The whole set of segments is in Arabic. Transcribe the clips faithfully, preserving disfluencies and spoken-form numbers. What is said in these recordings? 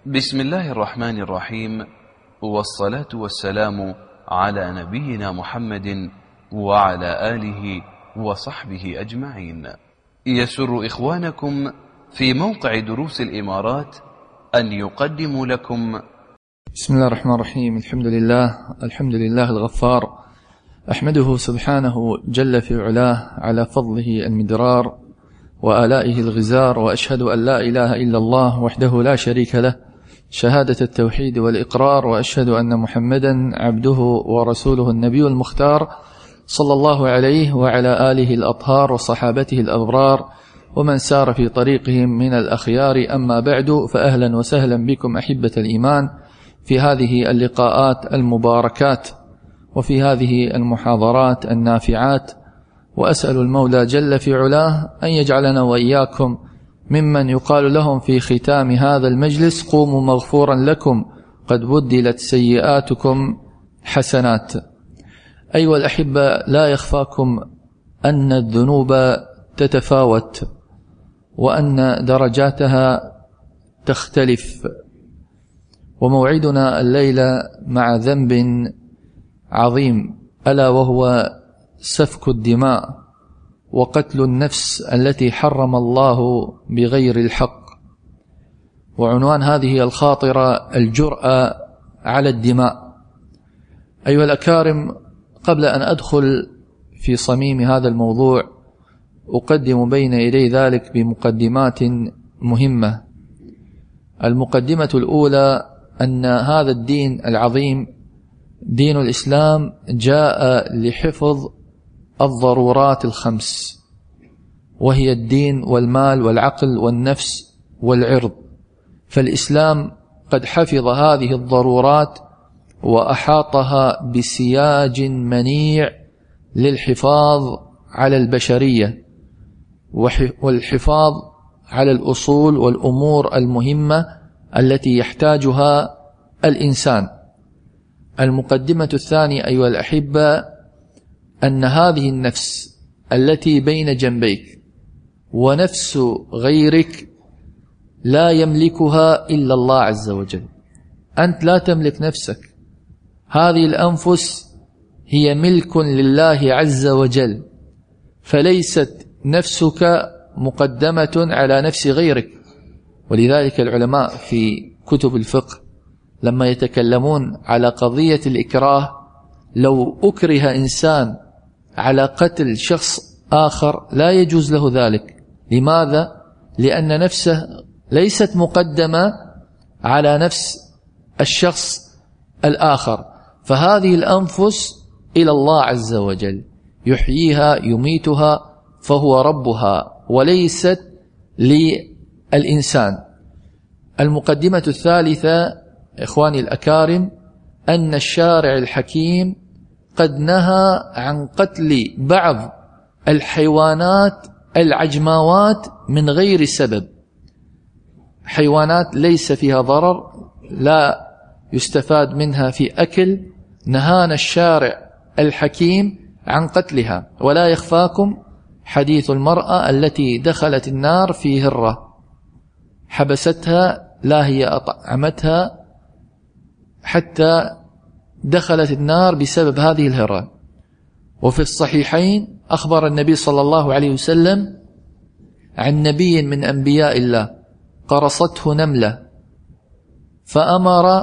بسم الله الرحمن الرحيم، والصلاة والسلام على نبينا محمد وعلى آله وصحبه أجمعين. يسر إخوانكم في موقع دروس الإمارات أن يقدموا لكم بسم الله الرحمن الرحيم. الحمد لله الحمد لله الغفار، أحمده سبحانه جل في علاه على فضله المدرار وآلائه الغزار، وأشهد أن لا إله إلا الله وحده لا شريك له شهادة التوحيد والإقرار، وأشهد أن محمدا عبده ورسوله النبي المختار صلى الله عليه وعلى آله الأطهار وصحابته الأبرار ومن سار في طريقهم من الأخيار. أما بعد، فأهلا وسهلا بكم أحبة الإيمان في هذه اللقاءات المباركات وفي هذه المحاضرات النافعات، وأسأل المولى جل في علاه أن يجعلنا وإياكم ممن يقال لهم في ختام هذا المجلس: قوموا مغفورا لكم قد بدلت سيئاتكم حسنات. أيها الأحبة، لا يخفاكم أن الذنوب تتفاوت وأن درجاتها تختلف، وموعدنا الليلة مع ذنب عظيم، ألا وهو سفك الدماء وقتل النفس التي حرم الله بغير الحق. وعنوان هذه الخاطرة: الجرأة على الدماء. أيها الأكارم، قبل أن أدخل في صميم هذا الموضوع أقدم بين يدي ذلك بمقدمات مهمة. المقدمة الأولى أن هذا الدين العظيم دين الإسلام جاء لحفظ الضرورات الخمس، وهي الدين والمال والعقل والنفس والعرض. فالإسلام قد حفظ هذه الضرورات وأحاطها بسياج منيع للحفاظ على البشرية والحفاظ على الأصول والأمور المهمة التي يحتاجها الإنسان. المقدمة الثانية أيها الأحبة أن هذه النفس التي بين جنبيك ونفس غيرك لا يملكها إلا الله عز وجل. أنت لا تملك نفسك، هذه الأنفس هي ملك لله عز وجل، فليست نفسك مقدمة على نفس غيرك. ولذلك العلماء في كتب الفقه لما يتكلمون على قضية الإكراه، لو أكره إنسان على قتل شخص آخر لا يجوز له ذلك. لماذا؟ لأن نفسه ليست مقدمة على نفس الشخص الآخر، فهذه الأنفس إلى الله عز وجل يحييها يميتها، فهو ربها وليست للإنسان. المقدمة الثالثة إخواني الأكارم أن الشارع الحكيم قد نهى عن قتل بعض الحيوانات العجماوات من غير سبب، حيوانات ليس فيها ضرر، لا يستفاد منها في أكل، نهانا الشارع الحكيم عن قتلها. ولا يخفاكم حديث المرأة التي دخلت النار في هرة، حبستها، لا هي أطعمتها حتى دخلت النار بسبب هذه الهرة. وفي الصحيحين أخبر النبي صلى الله عليه وسلم عن نبي من أنبياء الله قرصته نملة فأمر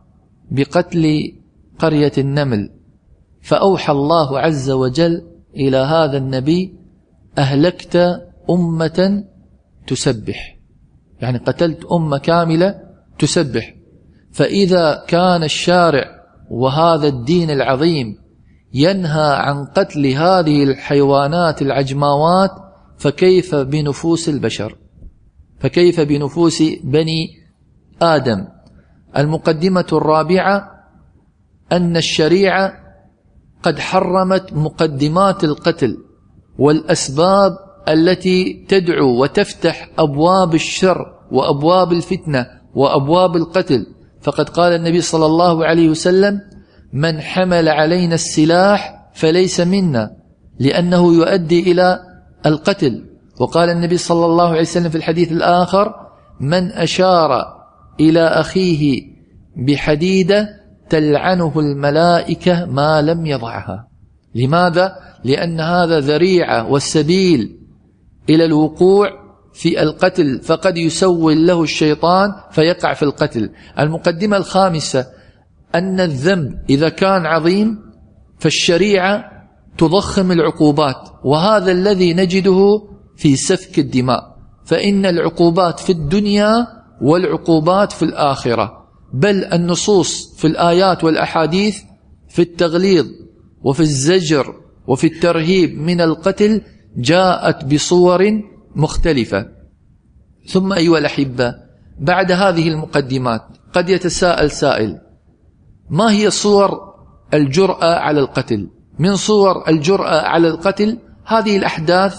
بقتل قرية النمل، فأوحى الله عز وجل إلى هذا النبي: أهلكت أمة تسبح، يعني قتلت أمة كاملة تسبح. فإذا كان الشارع وهذا الدين العظيم ينهى عن قتل هذه الحيوانات العجماوات، فكيف بنفوس البشر، فكيف بنفوس بني آدم. المقدمة الرابعة أن الشريعة قد حرمت مقدمات القتل والأسباب التي تدعو وتفتح أبواب الشر وأبواب الفتنة وأبواب القتل. فقد قال النبي صلى الله عليه وسلم: من حمل علينا السلاح فليس منا، لأنه يؤدي إلى القتل. وقال النبي صلى الله عليه وسلم في الحديث الآخر: من أشار إلى أخيه بحديدة تلعنه الملائكة ما لم يضعها. لماذا؟ لأن هذا ذريعة والسبيل إلى الوقوع في القتل، فقد يسول له الشيطان فيقع في القتل. المقدمة الخامسة أن الذنب إذا كان عظيم فالشريعة تضخم العقوبات، وهذا الذي نجده في سفك الدماء، فإن العقوبات في الدنيا والعقوبات في الآخرة، بل النصوص في الآيات والأحاديث في التغليظ وفي الزجر وفي الترهيب من القتل جاءت بصور مختلفة. ثم أيها الأحبة، بعد هذه المقدمات قد يتساءل سائل: ما هي صور الجرأة على القتل؟ من صور الجرأة على القتل هذه الأحداث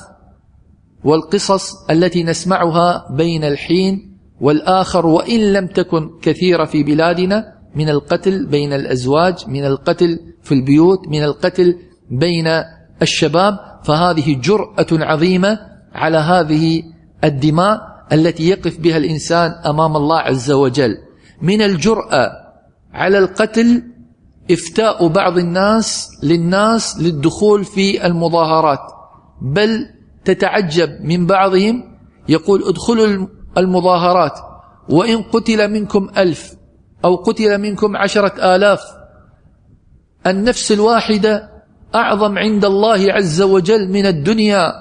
والقصص التي نسمعها بين الحين والآخر، وإن لم تكن كثيرة في بلادنا، من القتل بين الأزواج، من القتل في البيوت، من القتل بين الشباب، فهذه جرأة عظيمة على هذه الدماء التي يقف بها الإنسان أمام الله عز وجل. من الجرأة على القتل إفتاء بعض الناس للناس للدخول في المظاهرات، بل تتعجب من بعضهم يقول: ادخلوا المظاهرات وإن قتل منكم ألف أو قتل منكم عشرة آلاف، النفس الواحدة أعظم عند الله عز وجل من الدنيا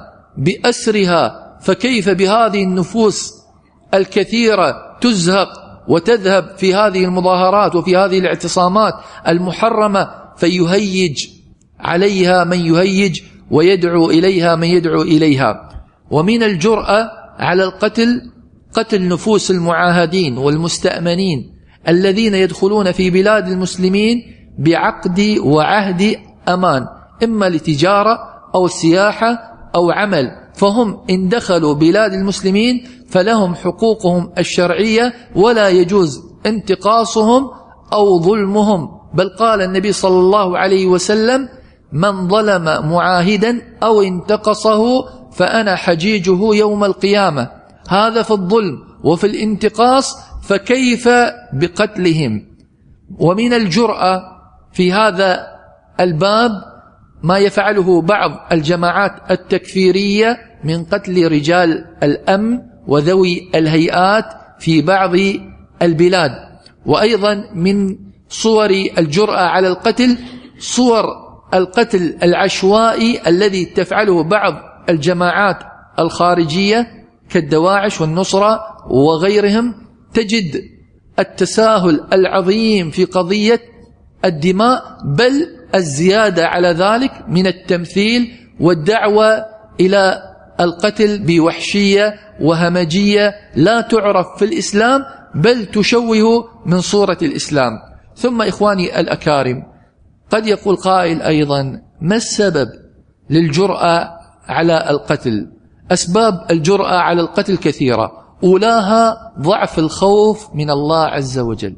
بأسرها، فكيف بهذه النفوس الكثيرة تزهق وتذهب في هذه المظاهرات وفي هذه الاعتصامات المحرمة، فيهيج عليها من يهيج ويدعو إليها من يدعو إليها. ومن الجرأة على القتل قتل نفوس المعاهدين والمستأمنين الذين يدخلون في بلاد المسلمين بعقد وعهد أمان، إما لتجارة أو سياحة أو عمل، فهم إن دخلوا بلاد المسلمين فلهم حقوقهم الشرعية ولا يجوز انتقاصهم أو ظلمهم، بل قال النبي صلى الله عليه وسلم: من ظلم معاهدا أو انتقصه فأنا حجيجه يوم القيامة. هذا في الظلم وفي الانتقاص، فكيف بقتلهم؟ ومن الجرأة في هذا الباب ما يفعله بعض الجماعات التكفيرية من قتل رجال الأمن وذوي الهيئات في بعض البلاد. وأيضا من صور الجرأة على القتل صور القتل العشوائي الذي تفعله بعض الجماعات الخارجية كالدواعش والنصرة وغيرهم. تجد التساهل العظيم في قضية الدماء، بل الزيادة على ذلك من التمثيل والدعوة إلى القتل بوحشية وهمجية لا تعرف في الإسلام، بل تشوه من صورة الإسلام. ثم إخواني الأكارم، قد يقول قائل أيضا: ما السبب للجرأة على القتل؟ أسباب الجرأة على القتل كثيرة، أولاها ضعف الخوف من الله عز وجل.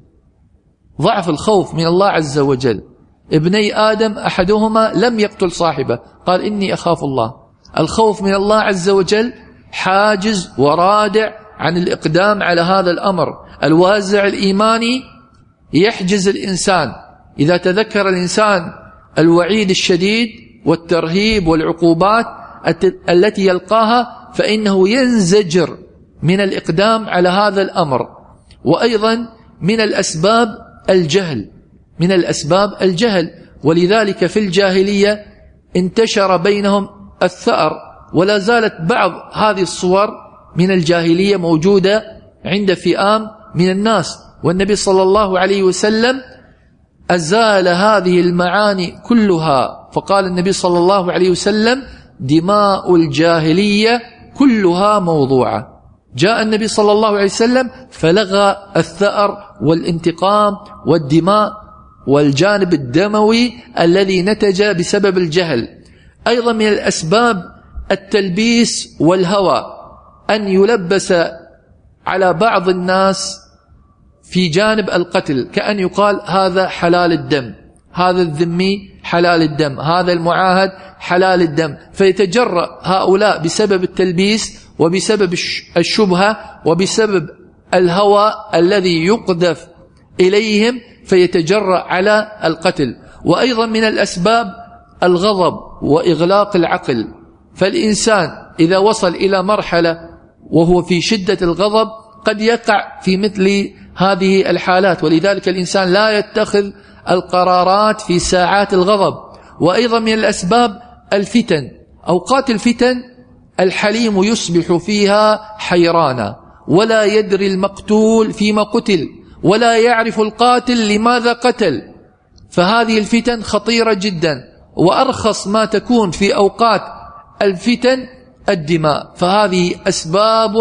ضعف الخوف من الله عز وجل. ابني آدم أحدهما لم يقتل صاحبه، قال: إني أخاف الله. الخوف من الله عز وجل حاجز ورادع عن الإقدام على هذا الأمر. الوازع الإيماني يحجز الإنسان. إذا تذكر الإنسان الوعيد الشديد والترهيب والعقوبات التي يلقاها فإنه ينزجر من الإقدام على هذا الأمر. وأيضا من الأسباب الجهل، من الأسباب الجهل، ولذلك في الجاهلية انتشر بينهم الثأر، ولا زالت بعض هذه الصور من الجاهلية موجودة عند فئام من الناس، والنبي صلى الله عليه وسلم أزال هذه المعاني كلها، فقال النبي صلى الله عليه وسلم: دماء الجاهلية كلها موضوعة. جاء النبي صلى الله عليه وسلم فلغى الثأر والانتقام والدماء والجانب الدموي الذي نتج بسبب الجهل. أيضا من الأسباب التلبيس والهوى، أن يلبس على بعض الناس في جانب القتل، كأن يقال: هذا حلال الدم، هذا الذمي حلال الدم، هذا المعاهد حلال الدم، فيتجرأ هؤلاء بسبب التلبيس وبسبب الشبهة وبسبب الهوى الذي يقذف إليهم فيتجرأ على القتل. وأيضا من الأسباب الغضب وإغلاق العقل، فالإنسان إذا وصل إلى مرحلة وهو في شدة الغضب قد يقع في مثل هذه الحالات، ولذلك الإنسان لا يتخذ القرارات في ساعات الغضب. وأيضا من الأسباب الفتن، أوقات الفتن الحليم يصبح فيها حيرانا، ولا يدري المقتول فيما قتل، ولا يعرف القاتل لماذا قتل، فهذه الفتن خطيرة جدا. وأرخص ما تكون في أوقات الفتن الدماء، فهذه أسباب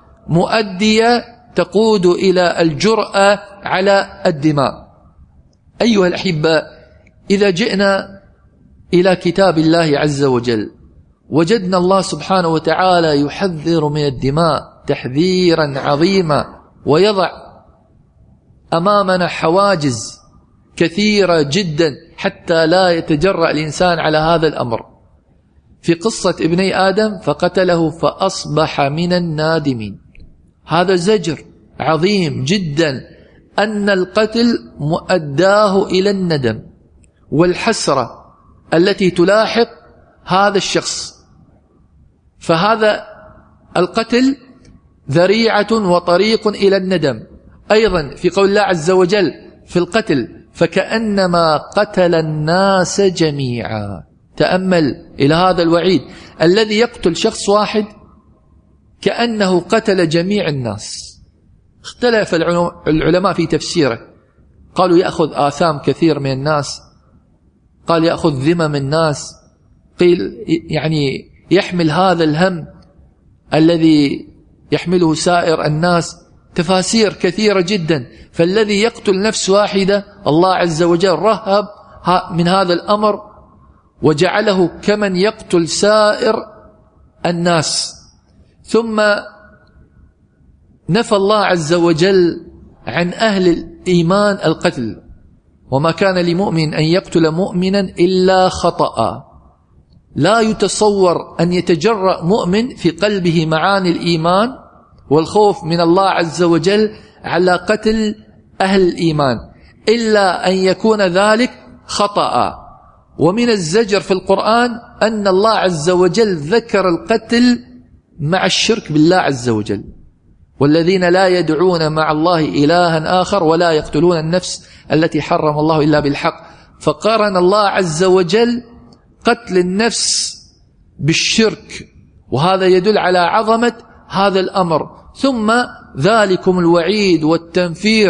مؤدية تقود إلى الجرأة على الدماء. أيها الأحبة، إذا جئنا إلى كتاب الله عز وجل وجدنا الله سبحانه وتعالى يحذر من الدماء تحذيرا عظيما، ويضع أمامنا حواجز كثيرة جدا حتى لا يتجرأ الإنسان على هذا الأمر. في قصة ابني آدم فقتله فأصبح من النادمين، هذا زجر عظيم جدا أن القتل مؤداه إلى الندم والحسرة التي تلاحق هذا الشخص، فهذا القتل ذريعة وطريق إلى الندم. أيضا في قول الله عز وجل في القتل فكأنما قتل الناس جميعا، تأمل إلى هذا الوعيد، الذي يقتل شخص واحد كأنه قتل جميع الناس. اختلف العلماء في تفسيره، قالوا يأخذ آثام كثير من الناس، قال يأخذ ذمم الناس، قيل يعني يحمل هذا الهم الذي يحمله سائر الناس، تفاسير كثيرة جدا. فالذي يقتل نفس واحدة الله عز وجل رهب من هذا الأمر وجعله كمن يقتل سائر الناس. ثم نفى الله عز وجل عن أهل الإيمان القتل، وما كان لمؤمن أن يقتل مؤمنا إلا خطأ. لا يتصور أن يتجرأ مؤمن في قلبه معاني الإيمان والخوف من الله عز وجل على قتل أهل الإيمان إلا أن يكون ذلك خطأ. ومن الزجر في القرآن أن الله عز وجل ذكر القتل مع الشرك بالله عز وجل، والذين لا يدعون مع الله إلها آخر ولا يقتلون النفس التي حرم الله إلا بالحق، فقارن الله عز وجل قتل النفس بالشرك، وهذا يدل على عظمة هذا الأمر. ثم ذلكم الوعيد والتنفير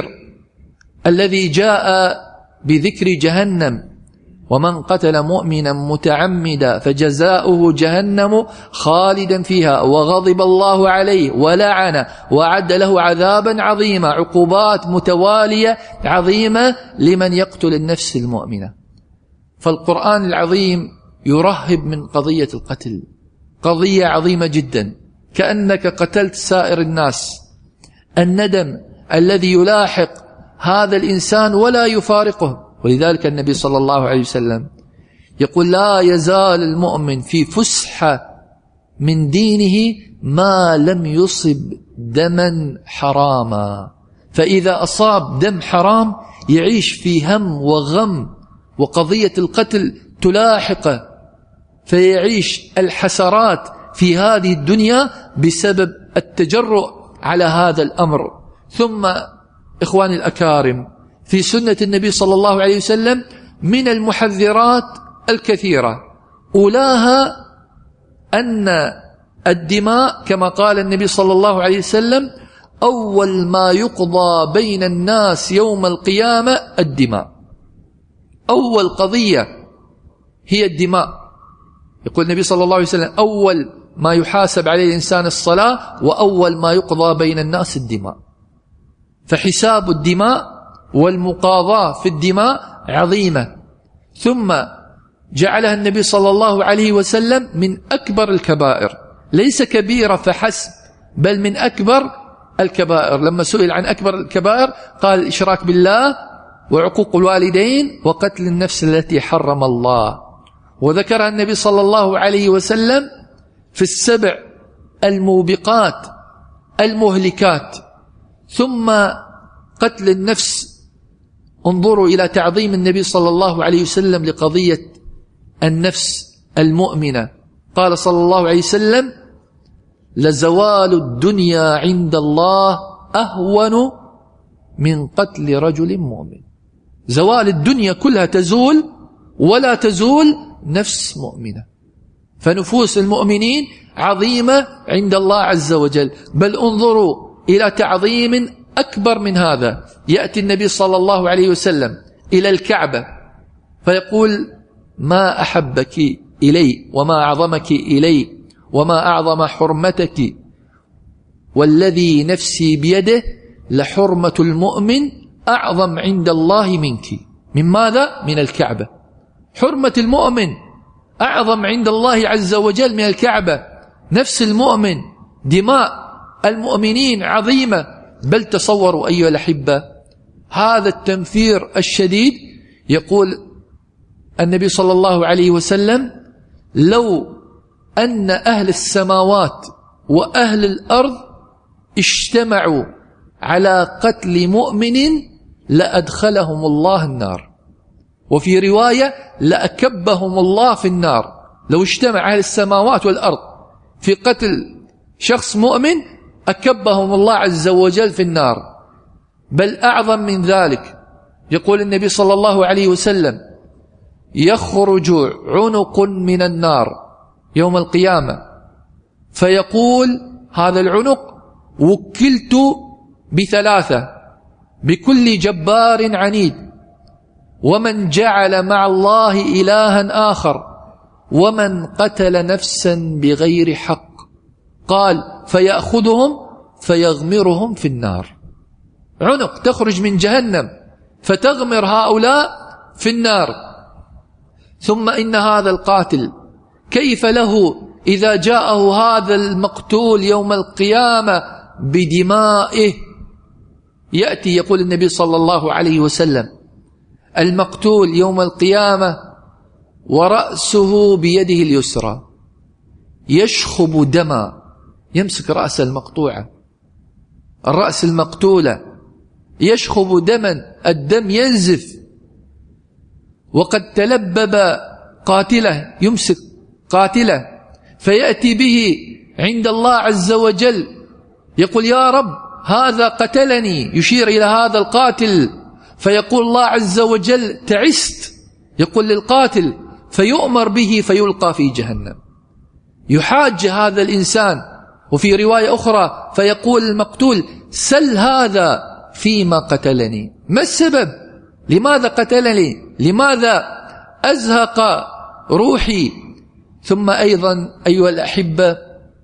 الذي جاء بذكر جهنم، ومن قتل مؤمنا متعمدا فجزاؤه جهنم خالدا فيها وغضب الله عليه ولعنه وأعد له عذابا عظيما، عقوبات متوالية عظيمة لمن يقتل النفس المؤمنة. فالقرآن العظيم يرهب من قضية القتل، قضية عظيمة جدا، كأنك قتلت سائر الناس. الندم الذي يلاحق هذا الإنسان ولا يفارقه، ولذلك النبي صلى الله عليه وسلم يقول لا يزال المؤمن في فسحة من دينه ما لم يصب دما حراما، فإذا أصاب دم حرام يعيش في هم وغم، وقضية القتل تلاحقه فيعيش الحسرات في هذه الدنيا بسبب التجرؤ على هذا الأمر. ثم إخواني الأكارم، في سنة النبي صلى الله عليه وسلم من المحذرات الكثيرة، أولاها أن الدماء كما قال النبي صلى الله عليه وسلم أول ما يقضى بين الناس يوم القيامة الدماء، أول قضية هي الدماء. يقول النبي صلى الله عليه وسلم أول ما يحاسب عليه الإنسان الصلاة، وأول ما يقضى بين الناس الدماء. فحساب الدماء والمقاضاة في الدماء عظيمة. ثم جعلها النبي صلى الله عليه وسلم من أكبر الكبائر، ليس كبيرة فحسب بل من أكبر الكبائر. لما سئل عن أكبر الكبائر قال الإشراك بالله وعقوق الوالدين وقتل النفس التي حرم الله، وذكرها النبي صلى الله عليه وسلم في السبع الموبقات المهلكات. ثم قتل النفس. انظروا إلى تعظيم النبي صلى الله عليه وسلم لقضية النفس المؤمنة. قال صلى الله عليه وسلم: لزوال الدنيا عند الله أهون من قتل رجل مؤمن. زوال الدنيا كلها تزول ولا تزول نفس مؤمنة. فنفوس المؤمنين عظيمة عند الله عز وجل. بل انظروا إلى تعظيم أكبر من هذا. يأتي النبي صلى الله عليه وسلم إلى الكعبة فيقول: ما أحبك إلي وما أعظمك إلي وما أعظم حرمتك، والذي نفسي بيده لحرمة المؤمن أعظم عند الله منك. من ماذا؟ من الكعبة. حرمة المؤمن أعظم عند الله عز وجل من الكعبة. نفس المؤمن، دماء المؤمنين عظيمة. بل تصوروا أيها الأحبة هذا التنفير الشديد. يقول النبي صلى الله عليه وسلم: لو أن أهل السماوات وأهل الأرض اجتمعوا على قتل مؤمن لأدخلهم الله النار. وفي رواية: لأكبهم الله في النار. لو اجتمع أهل السماوات والأرض في قتل شخص مؤمن أكبهم الله عز وجل في النار. بل أعظم من ذلك، يقول النبي صلى الله عليه وسلم: يخرج عنق من النار يوم القيامة فيقول هذا العنق: وكلت بثلاثة، بكل جبار عنيد، ومن جعل مع الله إلها آخر، ومن قتل نفسا بغير حق. قال: فيأخذهم فيغمرهم في النار. عنق تخرج من جهنم فتغمر هؤلاء في النار. ثم إن هذا القاتل كيف له إذا جاءه هذا المقتول يوم القيامة بدمائه؟ يأتي يقول النبي صلى الله عليه وسلم: المقتول يوم القيامة ورأسه بيده اليسرى يشخب دما. يمسك رأس المقطوعة، الرأس المقتولة، يشخب دما، الدم ينزف. وقد تلبب قاتله، يمسك قاتله فيأتي به عند الله عز وجل يقول: يا رب هذا قتلني، يشير إلى هذا القاتل. فيقول الله عز وجل: تعست. يقول للقاتل فيؤمر به فيلقى في جهنم. يحاج هذا الإنسان. وفي رواية أخرى فيقول المقتول: سل هذا فيما قتلني، ما السبب؟ لماذا قتلني؟ لماذا أزهق روحي؟ ثم أيضا أيها الأحبة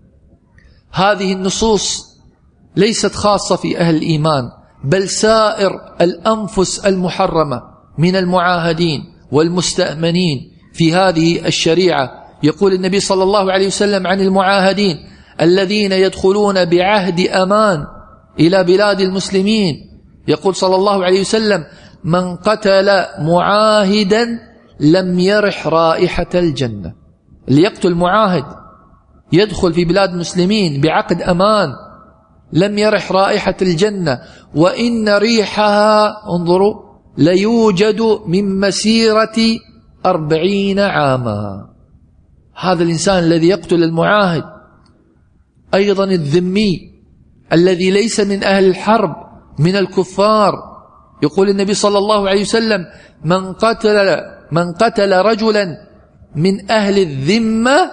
هذه النصوص ليست خاصة في أهل الإيمان، بل سائر الأنفس المحرمة من المعاهدين والمستأمنين في هذه الشريعة. يقول النبي صلى الله عليه وسلم عن المعاهدين: الذين يدخلون بعهد أمان إلى بلاد المسلمين، يقول صلى الله عليه وسلم: من قتل معاهدا لم يرح رائحة الجنة. اللي يقتل معاهد يدخل في بلاد المسلمين بعقد أمان لم يرح رائحة الجنة، وإن ريحها، انظروا، ليوجد من مسيرة أربعين عاما. هذا الإنسان الذي يقتل المعاهد. أيضا الذمي الذي ليس من أهل الحرب من الكفار، يقول النبي صلى الله عليه وسلم: من قتل من قتل رجلا من أهل الذمة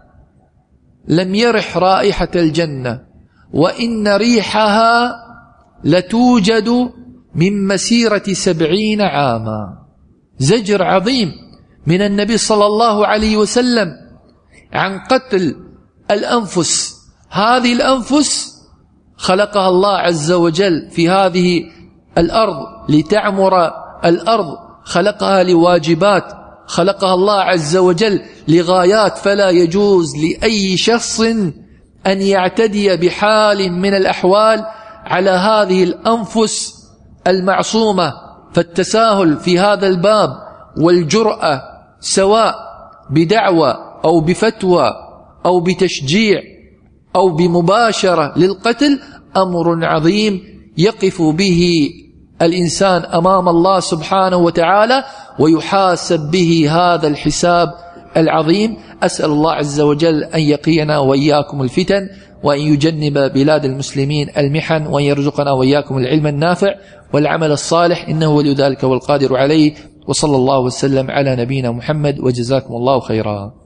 لم يرح رائحة الجنة، وإن ريحها لتوجد من مسيرة سبعين عاما. زجر عظيم من النبي صلى الله عليه وسلم عن قتل الأنفس. هذه الأنفس خلقها الله عز وجل في هذه الأرض لتعمر الأرض، خلقها لواجبات، خلقها الله عز وجل لغايات، فلا يجوز لأي شخص أن يعتدي بحال من الأحوال على هذه الأنفس المعصومة. فالتساهل في هذا الباب والجرأة سواء بدعوة أو بفتوى أو بتشجيع أو بمباشرة للقتل أمر عظيم يقف به الإنسان أمام الله سبحانه وتعالى ويحاسب به هذا الحساب العظيم. أسأل الله عز وجل أن يقينا وإياكم الفتن، وأن يجنب بلاد المسلمين المحن، وأن يرزقنا وإياكم العلم النافع والعمل الصالح، إنه ولي ذلك والقادر عليه. وصلى الله وسلم على نبينا محمد، وجزاكم الله خيرا.